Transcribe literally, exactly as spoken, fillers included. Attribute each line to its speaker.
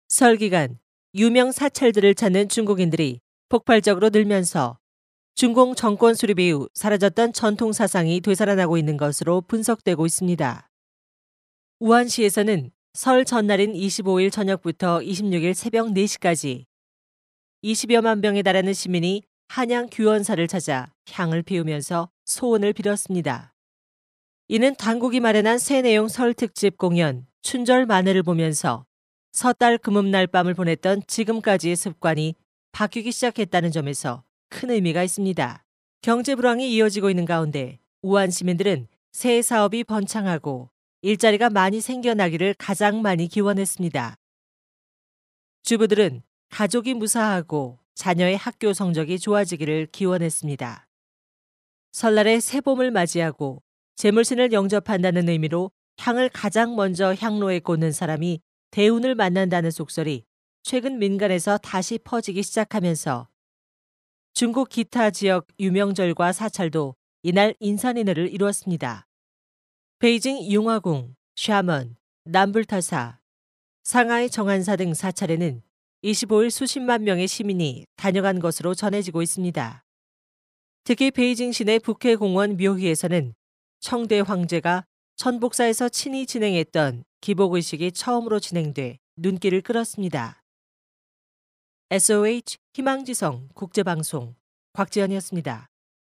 Speaker 1: 설 기간 유명 사찰들을 찾는 중국인들이 폭발적으로 늘면서 중공 정권 수립 이후 사라졌던 전통 사상이 되살아나고 있는 것으로 분석되고 있습니다. 우한시에서는 설 전날인 이십오 일 저녁부터 이십육 일 새벽 네 시까지 이십여만 명에 달하는 시민이 한양 규원사를 찾아 향을 피우면서 소원을 빌었습니다. 이는 당국이 마련한 새 내용 설 특집 공연 춘절 만회를 보면서 섣달 금음날 밤을 보냈던 지금까지의 습관이 바뀌기 시작했다는 점에서 큰 의미가 있습니다. 경제 불황이 이어지고 있는 가운데 우한 시민들은 새 사업이 번창하고 일자리가 많이 생겨나기를 가장 많이 기원했습니다. 주부들은 가족이 무사하고 자녀의 학교 성적이 좋아지기를 기원했습니다. 설날에 새봄을 맞이하고 재물신을 영접한다는 의미로 향을 가장 먼저 향로에 꽂는 사람이 대운을 만난다는 속설이 최근 민간에서 다시 퍼지기 시작하면서 중국 기타 지역 유명절과 사찰도 이날 인산인해를 이루었습니다. 베이징 융화궁, 샤먼, 남불타사, 상하이 정한사 등 사찰에는 이십오 일 수십만 명의 시민이 다녀간 것으로 전해지고 있습니다. 특히 베이징 시내 북해공원 묘희에서는 청대 황제가 천복사에서 친히 진행했던 기복의식이 처음으로 진행돼 눈길을 끌었습니다. 에스오에이치 희망지성 국제방송 곽지연이었습니다.